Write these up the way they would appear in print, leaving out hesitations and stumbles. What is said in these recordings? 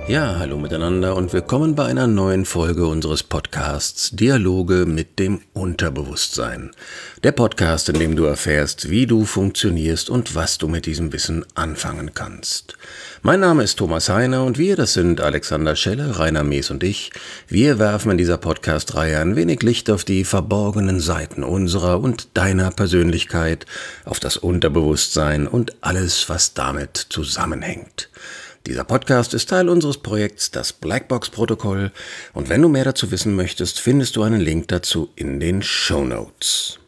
Ja, hallo miteinander und willkommen bei einer neuen Folge unseres Podcasts Dialoge mit dem Unterbewusstsein. Der Podcast, in dem du erfährst, wie du funktionierst und was du mit diesem Wissen anfangen kannst. Mein Name ist Thomas Heiner und wir, das sind Alexander Schelle, Rainer Mees und ich. Wir werfen in dieser Podcast-Reihe ein wenig Licht auf die verborgenen Seiten unserer und deiner Persönlichkeit, auf das Unterbewusstsein und alles, was damit zusammenhängt. Dieser Podcast ist Teil unseres Projekts Das Blackbox-Protokoll und wenn du mehr dazu wissen möchtest, findest du einen Link dazu in den Shownotes.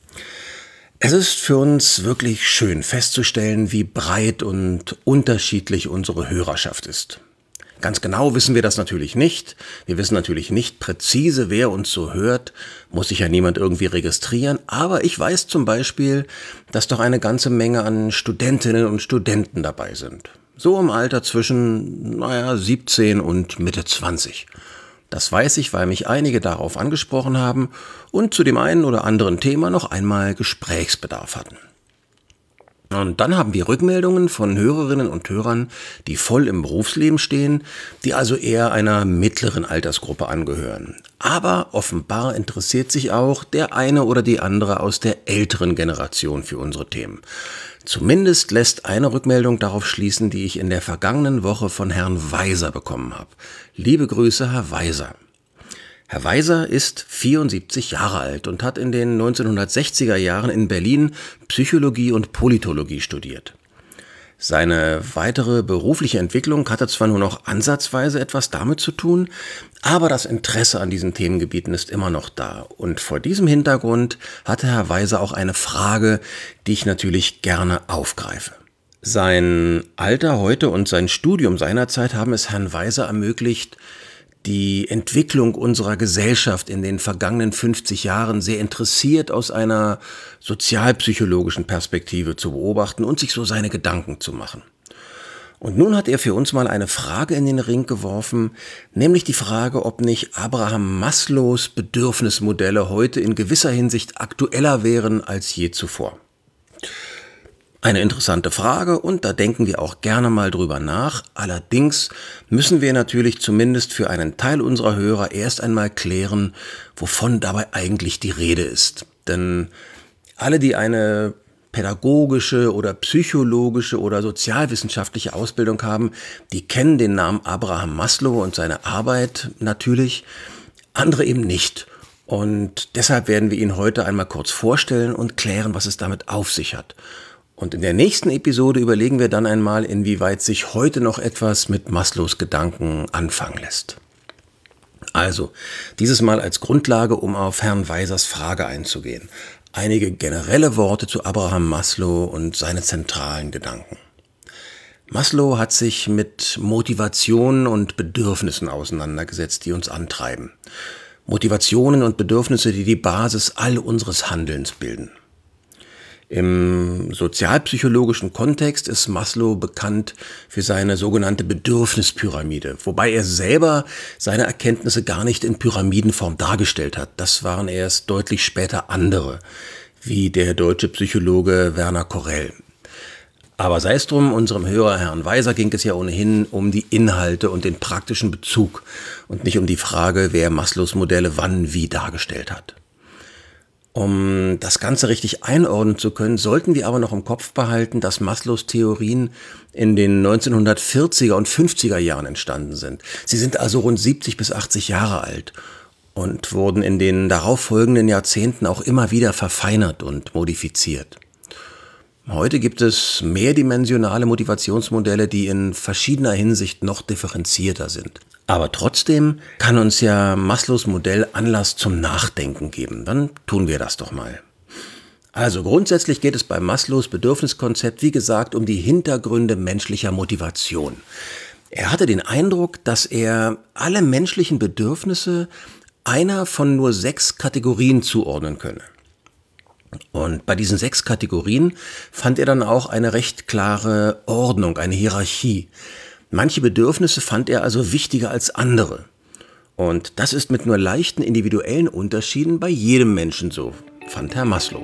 Es ist für uns wirklich schön festzustellen, wie breit und unterschiedlich unsere Hörerschaft ist. Ganz genau wissen wir das natürlich nicht. Wir wissen natürlich nicht präzise, wer uns so hört. Muss sich ja niemand irgendwie registrieren. Aber ich weiß zum Beispiel, dass doch eine ganze Menge an Studentinnen und Studenten dabei sind. So im Alter zwischen 17 und Mitte 20. Das weiß ich, weil mich einige darauf angesprochen haben und zu dem einen oder anderen Thema noch einmal Gesprächsbedarf hatten. Und dann haben wir Rückmeldungen von Hörerinnen und Hörern, die voll im Berufsleben stehen, die also eher einer mittleren Altersgruppe angehören. Aber offenbar interessiert sich auch der eine oder die andere aus der älteren Generation für unsere Themen. Zumindest lässt eine Rückmeldung darauf schließen, die ich in der vergangenen Woche von Herrn Weiser bekommen habe. Liebe Grüße, Herr Weiser. Herr Weiser ist 74 Jahre alt und hat in den 1960er Jahren in Berlin Psychologie und Politologie studiert. Seine weitere berufliche Entwicklung hatte zwar nur noch ansatzweise etwas damit zu tun, aber das Interesse an diesen Themengebieten ist immer noch da. Und vor diesem Hintergrund hatte Herr Weiser auch eine Frage, die ich natürlich gerne aufgreife. Sein Alter heute und sein Studium seinerzeit haben es Herrn Weiser ermöglicht, die Entwicklung unserer Gesellschaft in den vergangenen 50 Jahren sehr interessiert aus einer sozialpsychologischen Perspektive zu beobachten und sich so seine Gedanken zu machen. Und nun hat er für uns mal eine Frage in den Ring geworfen, nämlich die Frage, ob nicht Abraham Maslows Bedürfnismodelle heute in gewisser Hinsicht aktueller wären als je zuvor. Eine interessante Frage und da denken wir auch gerne mal drüber nach. Allerdings müssen wir natürlich zumindest für einen Teil unserer Hörer erst einmal klären, wovon dabei eigentlich die Rede ist. Denn alle, die eine pädagogische oder psychologische oder sozialwissenschaftliche Ausbildung haben, die kennen den Namen Abraham Maslow und seine Arbeit natürlich, andere eben nicht. Und deshalb werden wir ihn heute einmal kurz vorstellen und klären, was es damit auf sich hat. Und in der nächsten Episode überlegen wir dann einmal, inwieweit sich heute noch etwas mit Maslows Gedanken anfangen lässt. Also, dieses Mal als Grundlage, um auf Herrn Weisers Frage einzugehen. Einige generelle Worte zu Abraham Maslow und seine zentralen Gedanken. Maslow hat sich mit Motivationen und Bedürfnissen auseinandergesetzt, die uns antreiben. Motivationen und Bedürfnisse, die die Basis all unseres Handelns bilden. Im sozialpsychologischen Kontext ist Maslow bekannt für seine sogenannte Bedürfnispyramide, wobei er selber seine Erkenntnisse gar nicht in Pyramidenform dargestellt hat. Das waren erst deutlich später andere, wie der deutsche Psychologe Werner Korell. Aber sei es drum, unserem Hörer Herrn Weiser ging es ja ohnehin um die Inhalte und den praktischen Bezug und nicht um die Frage, wer Maslows Modelle wann wie dargestellt hat. Um das Ganze richtig einordnen zu können, sollten wir aber noch im Kopf behalten, dass Maslows Theorien in den 1940er und 50er Jahren entstanden sind. Sie sind also rund 70 bis 80 Jahre alt und wurden in den darauffolgenden Jahrzehnten auch immer wieder verfeinert und modifiziert. Heute gibt es mehrdimensionale Motivationsmodelle, die in verschiedener Hinsicht noch differenzierter sind. Aber trotzdem kann uns ja Maslows Modell Anlass zum Nachdenken geben. Dann tun wir das doch mal. Also grundsätzlich geht es bei Maslows Bedürfniskonzept, wie gesagt, um die Hintergründe menschlicher Motivation. Er hatte den Eindruck, dass er alle menschlichen Bedürfnisse einer von nur 6 Kategorien zuordnen könne. Und bei diesen 6 Kategorien fand er dann auch eine recht klare Ordnung, eine Hierarchie. Manche Bedürfnisse fand er also wichtiger als andere. Und das ist mit nur leichten individuellen Unterschieden bei jedem Menschen so, fand Herr Maslow.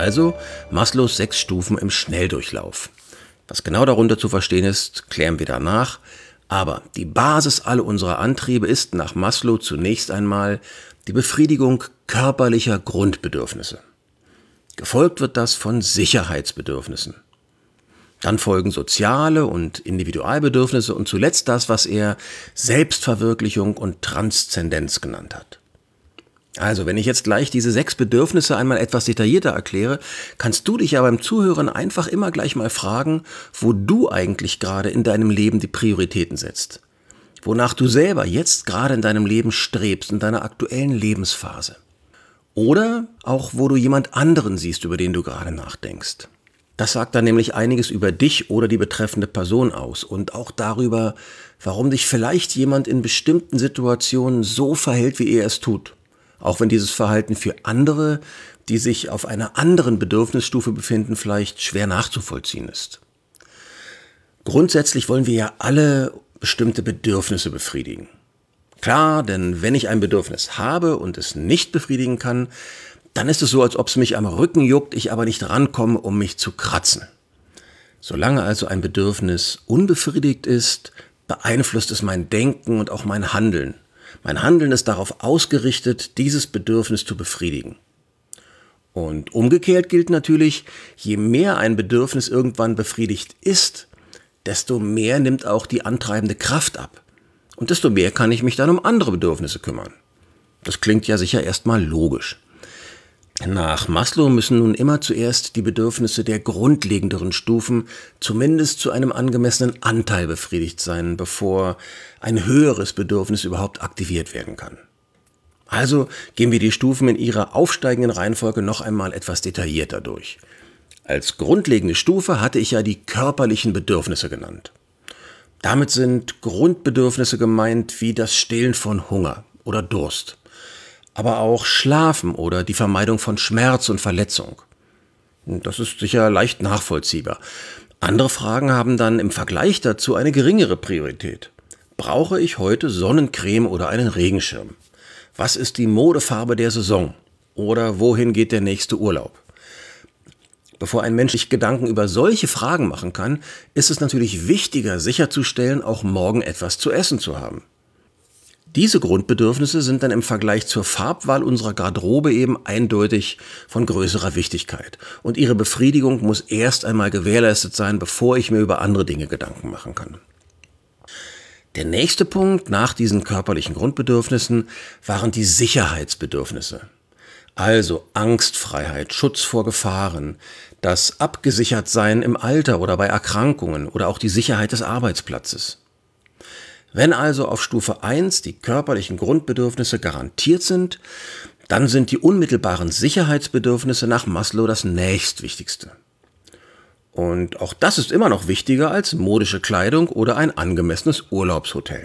Also Maslows 6 Stufen im Schnelldurchlauf. Was genau darunter zu verstehen ist, klären wir danach. Aber die Basis aller unserer Antriebe ist nach Maslow zunächst einmal die Befriedigung körperlicher Grundbedürfnisse. Gefolgt wird das von Sicherheitsbedürfnissen. Dann folgen soziale und Individualbedürfnisse und zuletzt das, was er Selbstverwirklichung und Transzendenz genannt hat. Also, wenn ich jetzt gleich diese 6 Bedürfnisse einmal etwas detaillierter erkläre, kannst du dich ja beim Zuhören einfach immer gleich mal fragen, wo du eigentlich gerade in deinem Leben die Prioritäten setzt. Wonach du selber jetzt gerade in deinem Leben strebst, in deiner aktuellen Lebensphase. Oder auch, wo du jemand anderen siehst, über den du gerade nachdenkst. Das sagt dann nämlich einiges über dich oder die betreffende Person aus und auch darüber, warum dich vielleicht jemand in bestimmten Situationen so verhält, wie er es tut. Auch wenn dieses Verhalten für andere, die sich auf einer anderen Bedürfnisstufe befinden, vielleicht schwer nachzuvollziehen ist. Grundsätzlich wollen wir ja alle bestimmte Bedürfnisse befriedigen. Klar, denn wenn ich ein Bedürfnis habe und es nicht befriedigen kann, dann ist es so, als ob es mich am Rücken juckt, ich aber nicht rankomme, um mich zu kratzen. Solange also ein Bedürfnis unbefriedigt ist, beeinflusst es mein Denken und auch mein Handeln. Mein Handeln ist darauf ausgerichtet, dieses Bedürfnis zu befriedigen. Und umgekehrt gilt natürlich, je mehr ein Bedürfnis irgendwann befriedigt ist, desto mehr nimmt auch die antreibende Kraft ab. Und desto mehr kann ich mich dann um andere Bedürfnisse kümmern. Das klingt ja sicher erstmal logisch. Nach Maslow müssen nun immer zuerst die Bedürfnisse der grundlegenderen Stufen zumindest zu einem angemessenen Anteil befriedigt sein, bevor ein höheres Bedürfnis überhaupt aktiviert werden kann. Also gehen wir die Stufen in ihrer aufsteigenden Reihenfolge noch einmal etwas detaillierter durch. Als grundlegende Stufe hatte ich ja die körperlichen Bedürfnisse genannt. Damit sind Grundbedürfnisse gemeint wie das Stillen von Hunger oder Durst. Aber auch Schlafen oder die Vermeidung von Schmerz und Verletzung. Das ist sicher leicht nachvollziehbar. Andere Fragen haben dann im Vergleich dazu eine geringere Priorität. Brauche ich heute Sonnencreme oder einen Regenschirm? Was ist die Modefarbe der Saison? Oder wohin geht der nächste Urlaub? Bevor ein Mensch sich Gedanken über solche Fragen machen kann, ist es natürlich wichtiger, sicherzustellen, auch morgen etwas zu essen zu haben. Diese Grundbedürfnisse sind dann im Vergleich zur Farbwahl unserer Garderobe eben eindeutig von größerer Wichtigkeit. Und ihre Befriedigung muss erst einmal gewährleistet sein, bevor ich mir über andere Dinge Gedanken machen kann. Der nächste Punkt nach diesen körperlichen Grundbedürfnissen waren die Sicherheitsbedürfnisse. Also Angstfreiheit, Schutz vor Gefahren, das Abgesichertsein im Alter oder bei Erkrankungen oder auch die Sicherheit des Arbeitsplatzes. Wenn also auf Stufe 1 die körperlichen Grundbedürfnisse garantiert sind, dann sind die unmittelbaren Sicherheitsbedürfnisse nach Maslow das nächstwichtigste. Und auch das ist immer noch wichtiger als modische Kleidung oder ein angemessenes Urlaubshotel.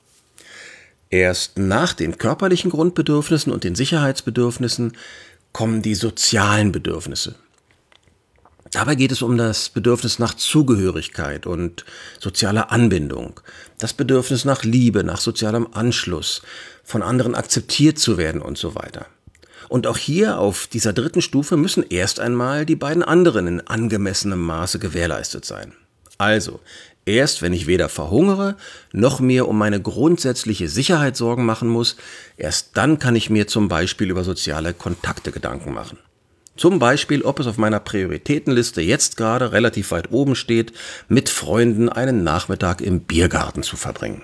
Erst nach den körperlichen Grundbedürfnissen und den Sicherheitsbedürfnissen kommen die sozialen Bedürfnisse. Dabei geht es um das Bedürfnis nach Zugehörigkeit und sozialer Anbindung, das Bedürfnis nach Liebe, nach sozialem Anschluss, von anderen akzeptiert zu werden und so weiter. Und auch hier auf dieser 3. Stufe müssen erst einmal die beiden anderen in angemessenem Maße gewährleistet sein. Also, erst wenn ich weder verhungere, noch mir um meine grundsätzliche Sicherheit Sorgen machen muss, erst dann kann ich mir zum Beispiel über soziale Kontakte Gedanken machen. Zum Beispiel, ob es auf meiner Prioritätenliste jetzt gerade relativ weit oben steht, mit Freunden einen Nachmittag im Biergarten zu verbringen.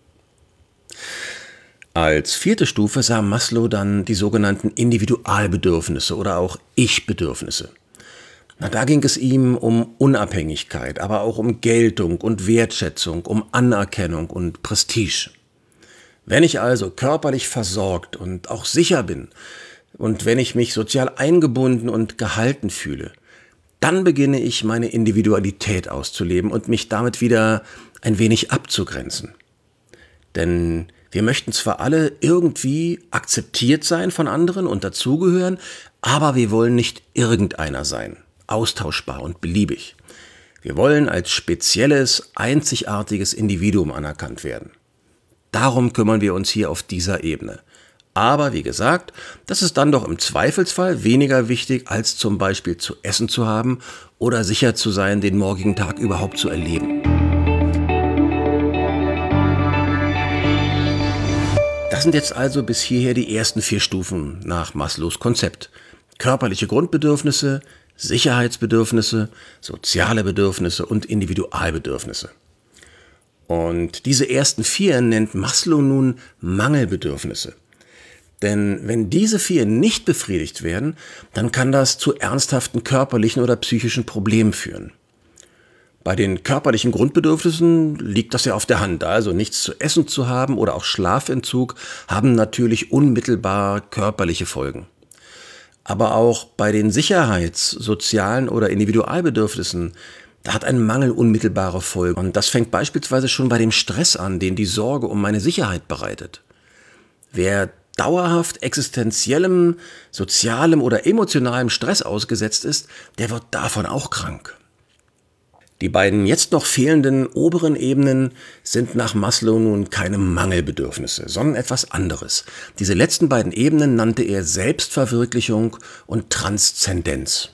Als 4. Stufe sah Maslow dann die sogenannten Individualbedürfnisse oder auch Ich-Bedürfnisse. Da ging es ihm um Unabhängigkeit, aber auch um Geltung und Wertschätzung, um Anerkennung und Prestige. Wenn ich also körperlich versorgt und auch sicher bin, und wenn ich mich sozial eingebunden und gehalten fühle, dann beginne ich meine Individualität auszuleben und mich damit wieder ein wenig abzugrenzen. Denn wir möchten zwar alle irgendwie akzeptiert sein von anderen und dazugehören, aber wir wollen nicht irgendeiner sein, austauschbar und beliebig. Wir wollen als spezielles, einzigartiges Individuum anerkannt werden. Darum kümmern wir uns hier auf dieser Ebene. Aber wie gesagt, das ist dann doch im Zweifelsfall weniger wichtig, als zum Beispiel zu essen zu haben oder sicher zu sein, den morgigen Tag überhaupt zu erleben. Das sind jetzt also bis hierher die ersten 4 Stufen nach Maslows Konzept. Körperliche Grundbedürfnisse, Sicherheitsbedürfnisse, soziale Bedürfnisse und Individualbedürfnisse. Und diese ersten 4 nennt Maslow nun Mangelbedürfnisse. Denn wenn diese 4 nicht befriedigt werden, dann kann das zu ernsthaften körperlichen oder psychischen Problemen führen. Bei den körperlichen Grundbedürfnissen liegt das ja auf der Hand. Also nichts zu essen zu haben oder auch Schlafentzug haben natürlich unmittelbar körperliche Folgen. Aber auch bei den Sicherheits-, sozialen oder Individualbedürfnissen, da hat ein Mangel unmittelbare Folgen. Und das fängt beispielsweise schon bei dem Stress an, den die Sorge um meine Sicherheit bereitet. Wer dauerhaft existenziellem, sozialem oder emotionalem Stress ausgesetzt ist, der wird davon auch krank. Die beiden jetzt noch fehlenden oberen Ebenen sind nach Maslow nun keine Mangelbedürfnisse, sondern etwas anderes. Diese letzten beiden Ebenen nannte er Selbstverwirklichung und Transzendenz.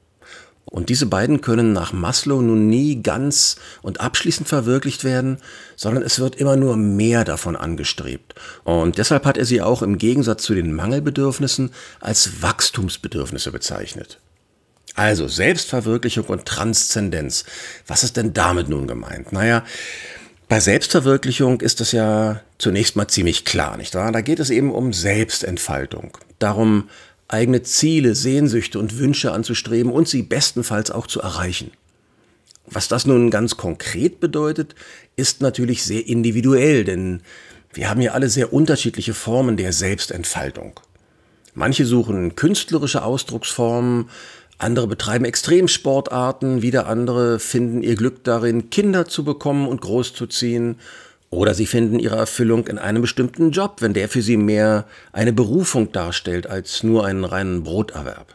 Und diese beiden können nach Maslow nun nie ganz und abschließend verwirklicht werden, sondern es wird immer nur mehr davon angestrebt. Und deshalb hat er sie auch im Gegensatz zu den Mangelbedürfnissen als Wachstumsbedürfnisse bezeichnet. Also Selbstverwirklichung und Transzendenz. Was ist denn damit nun gemeint? Naja, bei Selbstverwirklichung ist das ja zunächst mal ziemlich klar, nicht wahr? Da geht es eben um Selbstentfaltung. Darum, eigene Ziele, Sehnsüchte und Wünsche anzustreben und sie bestenfalls auch zu erreichen. Was das nun ganz konkret bedeutet, ist natürlich sehr individuell, denn wir haben ja alle sehr unterschiedliche Formen der Selbstentfaltung. Manche suchen künstlerische Ausdrucksformen, andere betreiben Extremsportarten, wieder andere finden ihr Glück darin, Kinder zu bekommen und großzuziehen. Oder sie finden ihre Erfüllung in einem bestimmten Job, wenn der für sie mehr eine Berufung darstellt als nur einen reinen Broterwerb.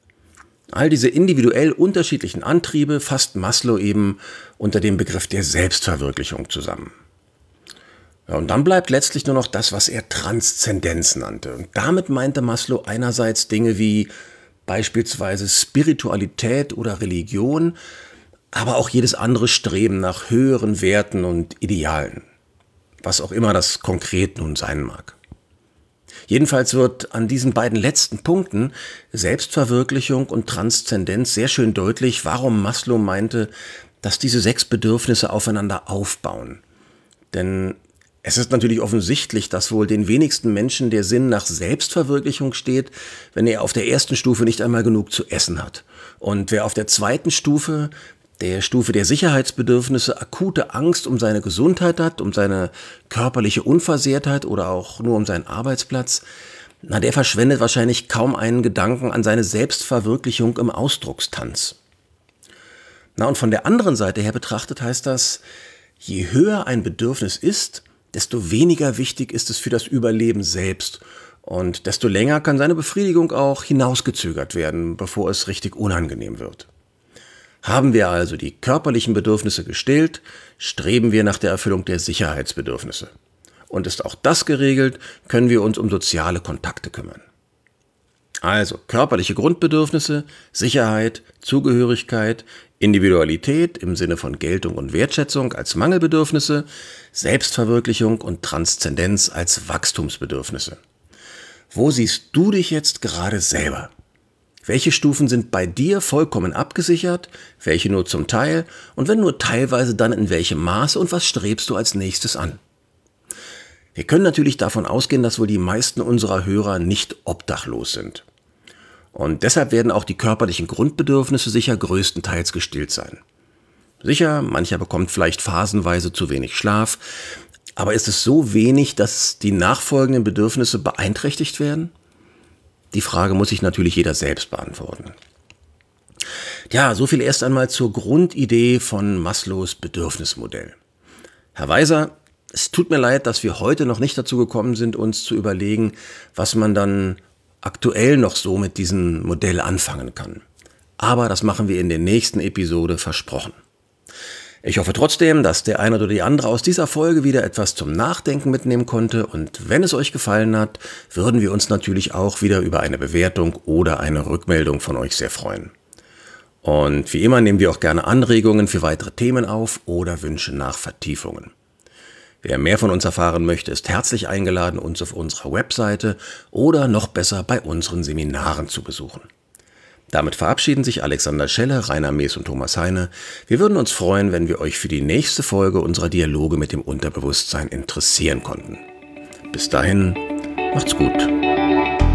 All diese individuell unterschiedlichen Antriebe fasst Maslow eben unter dem Begriff der Selbstverwirklichung zusammen. Ja, und dann bleibt letztlich nur noch das, was er Transzendenz nannte. Und damit meinte Maslow einerseits Dinge wie beispielsweise Spiritualität oder Religion, aber auch jedes andere Streben nach höheren Werten und Idealen. Was auch immer das konkret nun sein mag. Jedenfalls wird an diesen beiden letzten Punkten, Selbstverwirklichung und Transzendenz, sehr schön deutlich, warum Maslow meinte, dass diese 6 Bedürfnisse aufeinander aufbauen. Denn es ist natürlich offensichtlich, dass wohl den wenigsten Menschen der Sinn nach Selbstverwirklichung steht, wenn er auf der ersten Stufe nicht einmal genug zu essen hat. Und wer auf der zweiten Stufe, der Stufe der Sicherheitsbedürfnisse, akute Angst um seine Gesundheit hat, um seine körperliche Unversehrtheit oder auch nur um seinen Arbeitsplatz, der verschwendet wahrscheinlich kaum einen Gedanken an seine Selbstverwirklichung im Ausdruckstanz. Und von der anderen Seite her betrachtet heißt das, je höher ein Bedürfnis ist, desto weniger wichtig ist es für das Überleben selbst und desto länger kann seine Befriedigung auch hinausgezögert werden, bevor es richtig unangenehm wird. Haben wir also die körperlichen Bedürfnisse gestillt, streben wir nach der Erfüllung der Sicherheitsbedürfnisse. Und ist auch das geregelt, können wir uns um soziale Kontakte kümmern. Also körperliche Grundbedürfnisse, Sicherheit, Zugehörigkeit, Individualität im Sinne von Geltung und Wertschätzung als Mangelbedürfnisse, Selbstverwirklichung und Transzendenz als Wachstumsbedürfnisse. Wo siehst du dich jetzt gerade selber? Welche Stufen sind bei dir vollkommen abgesichert, welche nur zum Teil und wenn nur teilweise, dann in welchem Maße und was strebst du als nächstes an? Wir können natürlich davon ausgehen, dass wohl die meisten unserer Hörer nicht obdachlos sind. Und deshalb werden auch die körperlichen Grundbedürfnisse sicher größtenteils gestillt sein. Sicher, mancher bekommt vielleicht phasenweise zu wenig Schlaf, aber ist es so wenig, dass die nachfolgenden Bedürfnisse beeinträchtigt werden? Die Frage muss sich natürlich jeder selbst beantworten. Ja, so viel erst einmal zur Grundidee von Maslows Bedürfnismodell. Herr Weiser, es tut mir leid, dass wir heute noch nicht dazu gekommen sind, uns zu überlegen, was man dann aktuell noch so mit diesem Modell anfangen kann. Aber das machen wir in der nächsten Episode versprochen. Ich hoffe trotzdem, dass der eine oder die andere aus dieser Folge wieder etwas zum Nachdenken mitnehmen konnte, und wenn es euch gefallen hat, würden wir uns natürlich auch wieder über eine Bewertung oder eine Rückmeldung von euch sehr freuen. Und wie immer nehmen wir auch gerne Anregungen für weitere Themen auf oder Wünsche nach Vertiefungen. Wer mehr von uns erfahren möchte, ist herzlich eingeladen, uns auf unserer Webseite oder noch besser bei unseren Seminaren zu besuchen. Damit verabschieden sich Alexander Schelle, Rainer Mees und Thomas Heine. Wir würden uns freuen, wenn wir euch für die nächste Folge unserer Dialoge mit dem Unterbewusstsein interessieren konnten. Bis dahin, macht's gut.